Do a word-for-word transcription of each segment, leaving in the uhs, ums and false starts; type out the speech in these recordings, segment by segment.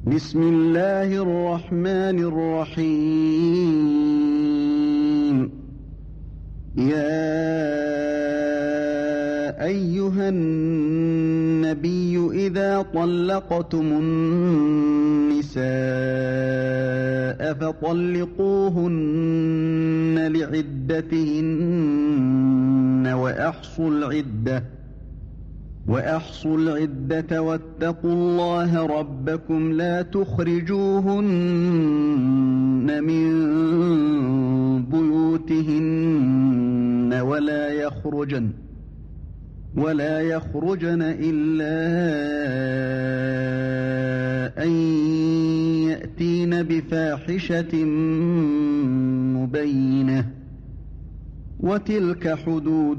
বিসমিল্লাহির রহমানির রহিম। ইয়া আইয়ুহান নাবিয়্যু ইযা তাল্লাকতুমুন নিসা ফাতাল্লিকুহুন্না লিইদ্দাতিহিন্না ওয়া আহসুল ইদ্দাহ وَأَحْصُوا الْعِدَّةَ وَاتَّقُوا اللَّهَ رَبَّكُمْ لَا تُخْرِجُوهُنَّ مِنْ بُيُوتِهِنَّ وَلَا يَخْرُجْنَ وَلَا يَخْرُجْنَ إِلَّا أَنْ يَأْتِينَ بِفَاحِشَةٍ مُبَيِّنَةٍ وَتِلْكَ حُدُودُ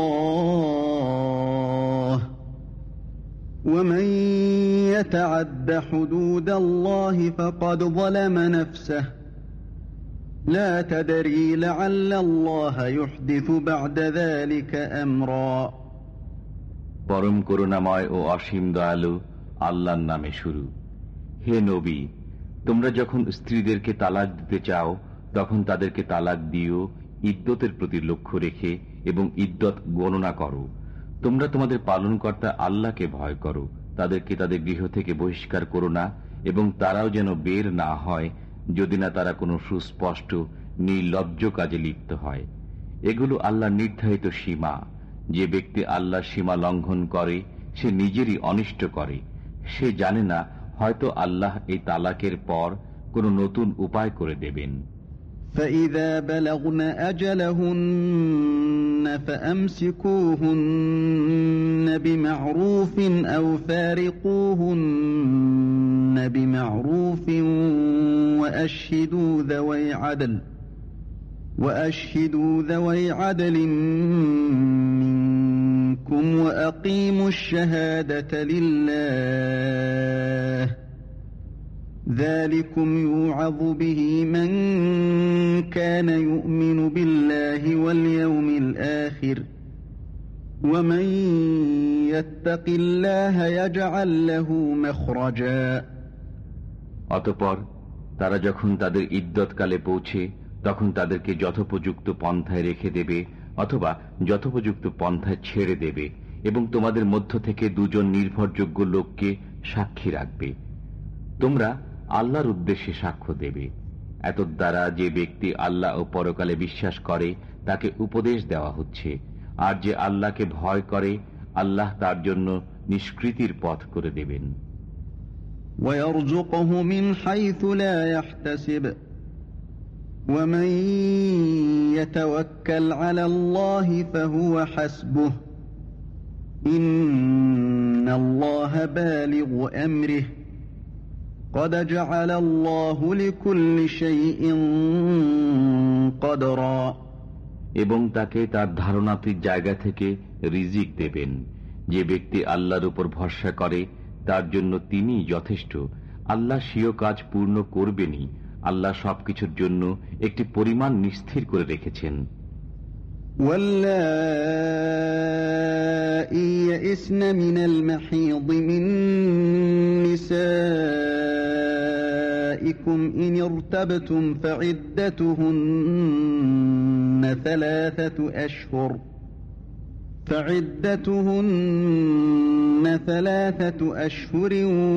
اللَّهِ وَمَنْ يَتَعَدَّ حُدُودَ اللَّهِ فَقَدْ ظَلَمَ نَفْسَهُ لَا تَدْرِي لَعَلَّ اللَّهَ يُحْدِثُ بَعْدَ ذَلِكَ أَمْرًا। পরম করুণাময় ও অসীম দয়ালু আল্লাহর নামে শুরু। হে নবী, তোমরা যখন স্ত্রীদেরকে তালাক দিতে চাও তখন তাদেরকে তালাক দিও ইদ্যতের প্রতি লক্ষ্য রেখে এবং ইদ্যত গণনা করো। তোমরা তোমাদের পালনকর্তা আল্লাহকে ভয় করো। তাদেরকে তাদের গৃহ থেকে বহিষ্কার করো না এবং তারাও যেন বের না হয় যদি না তারা কোনো সুস্পষ্ট নির্লজ্জ কাজে লিপ্ত হয়। এগুলো আল্লাহ নির্ধারিত সীমা। যে ব্যক্তি আল্লাহর সীমা লঙ্ঘন করে সে নিজেরই অনিষ্ট করে। সে জানে না হয়তো আল্লাহ এই তালাকের পর কোনো নতুন উপায় করে দেবেন। فَإِذَا بَلَغْنَ أَجَلَهُنَّ فَأَمْسِكُوهُنَّ بِمَعْرُوفٍ أَوْ فَارِقُوهُنَّ بِمَعْرُوفٍ وَأَشْهِدُوا ذَوَيْ عَدْلٍ وَأَشْهِدُوا ذَوَيْ عَدْلٍ مِّنكُمْ وَأَقِيمُوا الشَّهَادَةَ لِلَّهِ ذَلِكُمْ يُوعَظُ بِهِ مَنْ كَانَ يُؤْمِنُ بِاللَّهِ وَالْيَوْمِ الْآخِرِ وَمَنْ يَتَّقِ اللَّهَ يَجْعَلْ لَهُ مَخْرَجًا। অতঃপর তারা যখন তাদের ইদ্যতকালে পৌঁছে তখন তাদেরকে যথোপযুক্ত পন্থায় রেখে দেবে অথবা যথোপযুক্ত পন্থায় ছেড়ে দেবে এবং তোমাদের মধ্য থেকে দুজন নির্ভরযোগ্য লোককে সাক্ষী রাখবে। তোমরা আল্লাহর উদ্দেশ্যে সাক্ষ্য দেবে। এতদ দ্বারা যে ব্যক্তি আল্লাহ ও পরকালে বিশ্বাস করে তাকে উপদেশ দেওয়া হচ্ছে, আর যে আল্লাহকে ভয় করে আল্লাহ তার জন্য নিষ্কৃতির পথ করে দেবেন। وَيَرْزُقْهُ مِنْ حَيْثُ لَا يَحْتَسِبُ وَمَنْ يَتَوَكَّلْ عَلَى اللَّهِ فَهُوَ حَسْبُهُ إِنَّ اللَّهَ بَالِغُ أَمْرِهِ قَدْ جَعَلَ اللَّهُ لِكُلِّ شَيْءٍ قَدْرًا। এবং তাকে তার ধারণাতীত জায়গা থেকে রিজিক দেবেন। যে ব্যক্তি আল্লাহর উপর ভরসা করে তার জন্য তিনি যথেষ্ট। আল্লাহ স্বীয় কাজ পূর্ণ করবেনই। আল্লাহ সবকিছুর জন্য একটি পরিমাণ নিস্থির করে রেখেছেন। واللائي يئسن من المحيض من نسائكم إن ارتبتم فعدتهن ثلاثة أشهر فعدتهن ثلاثة أشهر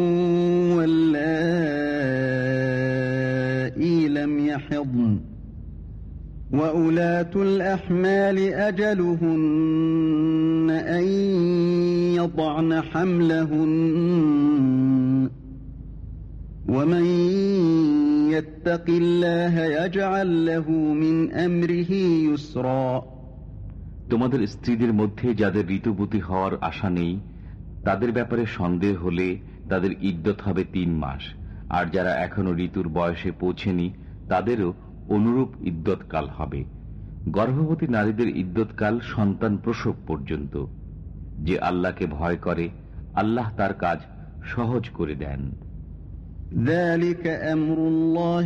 واللائي لم يحضن وَأُولَاتُ الْأَحْمَالِ أَجَلُهُنَّ أَنْ يَضَعْنَ حَمْلَهُنَّ وَمَنْ يَتَّقِ اللَّهَ يَجْعَلْ لَهُ مِنْ أَمْرِهِ يُسْرًا। তোমাদের স্ত্রীদের মধ্যে যাদের ঋতুবতী হওয়ার আশা নেই তাদের ব্যাপারে সন্দেহ হলে তাদের ইদ্যত হবে তিন মাস, আর যারা এখনো ঋতুর বয়সে পৌঁছেনি তাদেরও অনুরূপ ইদ্যতকাল হবে। গর্ভবতী নারীদের ইদ্যতকাল সন্তান প্রসব পর্যন্ত। যে আল্লাহকে ভয় করে আল্লাহ তার কাজ সহজ করে দেন। ذَلِكَ أَمْرُ اللَّهِ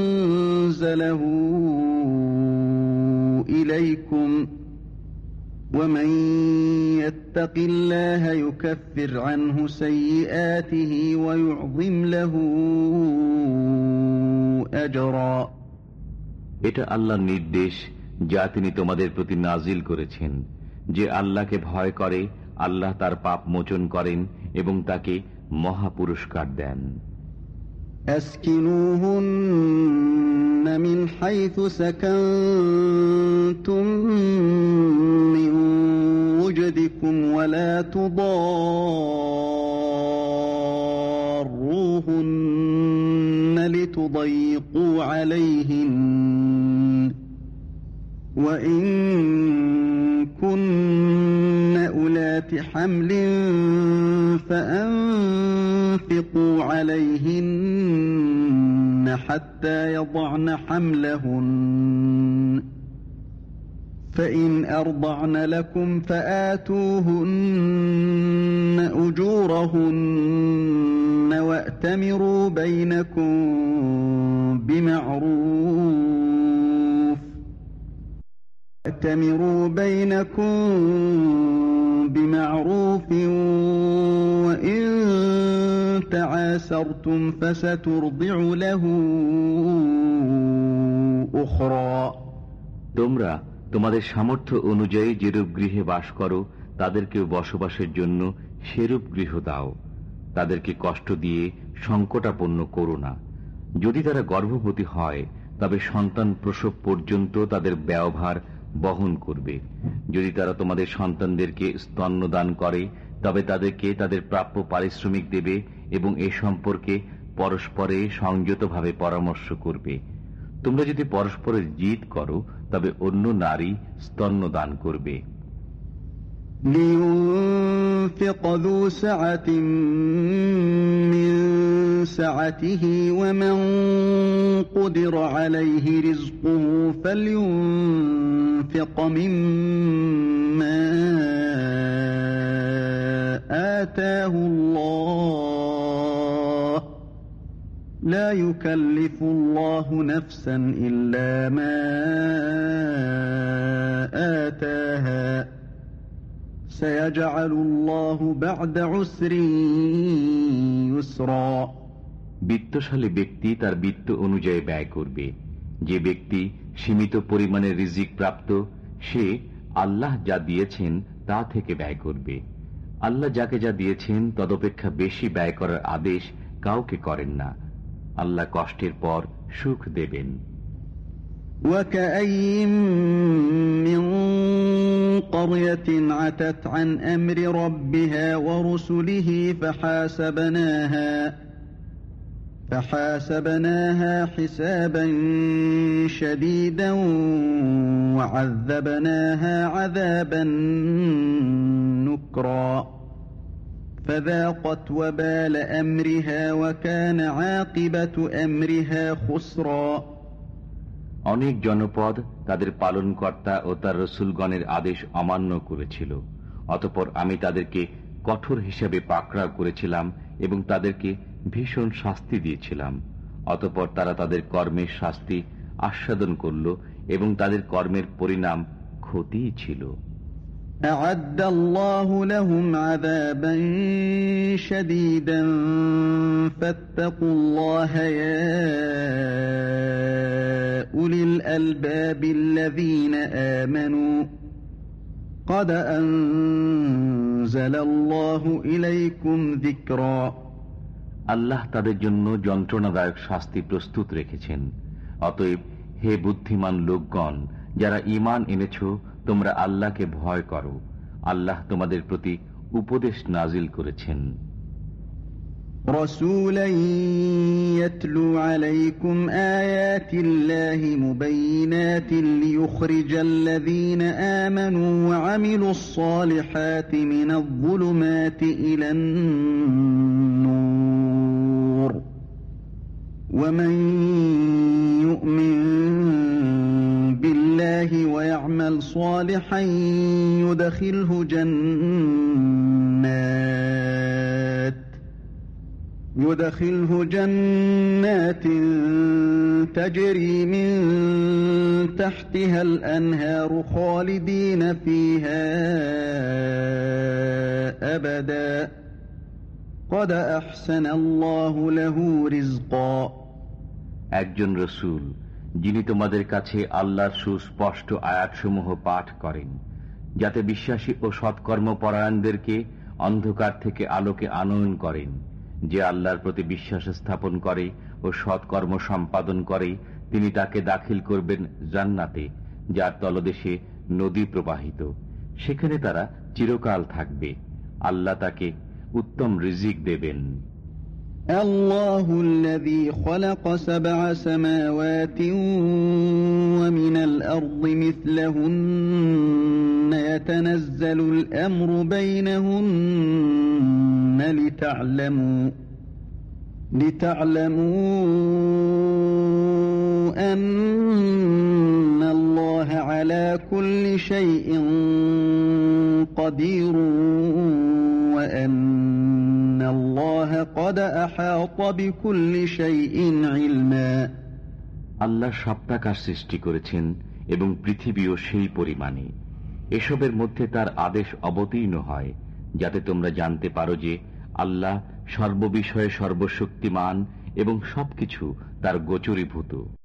أَنزَلَهُ إِلَيْكُمْ ومن يتق الله يكفر عنه سيئاته ويعظم له أجرا এটা আল্লাহর নির্দেশ যা তিনি তোমাদের প্রতি নাজিল করেছেন, যে আল্লাহকে ভয় করে আল্লাহ তার পাপ মোচন করেন এবং তাকে মহা পুরস্কার দেন। أسكنوهن من حيث سكنتم من وجدكم ولا تضاروهن لتضيقوا عليهن وإن كن أولات حمل فأنفقوا عليهن حتى يضعن حملهن فإن أرضعن لكم فآتوهن أجورهن وأتمروا بينكم بمعروف وأتمروا بينكم بمعروف وإن تعاسرتم فسترضع له أخرى তোমরা তোমাদের সামর্থ্য অনুযায়ী যেরূপ গৃহে বাস করো তাদেরকে বসবাসের জন্য সেরূপ গৃহ দাও, তাদেরকে কষ্ট দিয়ে সংকটাপন্ন করো না। যদি তারা গর্ভবতী হয় তবে সন্তান প্রসব পর্যন্ত তাদের ব্যয়ভার বহন করবে। যদি তারা তোমাদের সন্তানদেরকে স্তন্যদান করে তবে তাদেরকে তাদের প্রাপ্য পারিশ্রমিক দেবে এবং এ সম্পর্কে পরস্পরে সংযতভাবে পরামর্শ করবে। তোমরা যদি পরস্পরের জিদ করো তবে অন্য নারী স্তন্যদান করবে। لينفق ذو سعة من سعته ومن قدر عليه رزقه فلينفق مما آتاه الله لا يكلف الله نفسا إلا ما آتاها سيجعل الله بعد عسر يسرا বিত্তশালী ব্যক্তি তার বিত্ত অনুযায়ী ব্যয় করবে। যে ব্যক্তি সীমিত পরিমাণে রিজিক প্রাপ্ত সে আল্লাহ যা দিয়েছেন তা থেকে ব্যয় করবে। আল্লাহ যাকে যা দিয়েছেন তদপেক্ষা বেশি ব্যয় করার আদেশ কাউকে করেন না। আল্লাহ কষ্টের পর সুখ দেবেন। وكأين من قرية عتت عن أمر ربها ورسله فحاسبناها فحاسبناها حسابا شديدا وعذبناها عذابا نكرا فذاقت وبال أمرها وكان عاقبة أمرها خسرا অনেক জনপদ তাদের পালনকর্তা ও তার রসুলগণের আদেশ অমান্য করেছিল। অতঃপর আমি তাদেরকে কঠোর হিসাবে পাকড়াও করেছিলাম এবং তাদেরকে ভীষণ শাস্তি দিয়েছিলাম। অতঃপর তারা তাদের কর্মের শাস্তি আস্বাদন করল এবং তাদের কর্মের পরিণাম ক্ষতিই ছিল। أعد الله لهم عذابا شديدا فاتقوا الله يا أولي الألباب الذين آمنوا قد أنزل الله إليكم ذكرا আল্লাহ তাদের জন্য যন্ত্রণাদায়ক শাস্তি প্রস্তুত রেখেছেন। অতএব হে বুদ্ধিমান লোকগণ, যারা ঈমান এনেছ তোমরা আল্লাহকে ভয় করো। আল্লাহ তোমাদের প্রতি উপদেশ নাজিল করেছেন। رسولا يتلو عليكم آيات الله مبينات ليخرج الذين آمنوا وعملوا الصالحات من الظلمات إلى النور ومن يؤمن بالله ويعمل صالحا يدخله جنات يدخله جنات تجري من تحتها الأنهار خالدين فيها أبدا قد أحسن الله له رزقا একজন রসূল যিনি তোমাদের কাছে আল্লাহর সুস্পষ্ট আয়াতসমূহ পাঠ করেন, যাতে বিশ্বাসী ও সৎকর্মপরায়ণদেরকে অন্ধকার থেকে আলোকে আনয়ন করেন, যে আল্লাহর প্রতি বিশ্বাস স্থাপন করে ও সৎকর্ম সম্পাদন করে, তিনি তাকে দাখিল করবেন জান্নাতে, যার তলদেশে নদী প্রবাহিত, সেখানে তারা চিরকাল থাকবে। আল্লাহ তাকে উত্তম রিজিক দেবেন। الله الذي خلق سبع سماوات ومن الأرض مثلهن يتنزل الأمر بينهن لتعلموا لتعلموا أن الله على كل شيء قدير وأن الله قد أحاط بكل شيء علما আল্লাহ সপ্তাকাশ সৃষ্টি করেছেন এবং পৃথিবীও সেই পরিমাণে। এসবের মধ্যে তার আদেশ অবতীর্ণ হয়, যাতে তোমরা জানতে পারো যে আল্লাহ সর্ববিষয়ে সর্বশক্তিমান এবং সবকিছু তার গোচরীভূত।